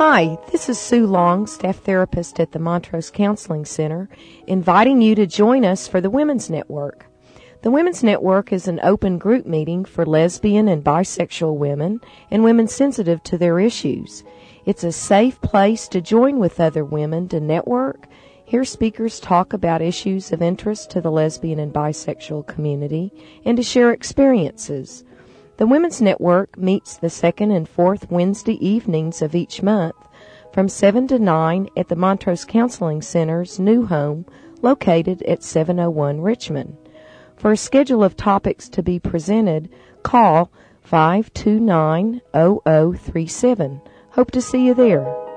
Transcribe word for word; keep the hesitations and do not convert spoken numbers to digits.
Hi, this is Sue Long, staff therapist at the Montrose Counseling Center, inviting you to join us for the Women's Network. The Women's Network is an open group meeting for lesbian and bisexual women and women sensitive to their issues. It's a safe place to join with other women to network, hear speakers talk about issues of interest to the lesbian and bisexual community, and to share experiences. The Women's Network meets the second and fourth Wednesday evenings of each month from seven to nine at the Montrose Counseling Center's new home located at seven oh one Richmond. For a schedule of topics to be presented, call five two nine, zero zero three seven. Hope to see you there.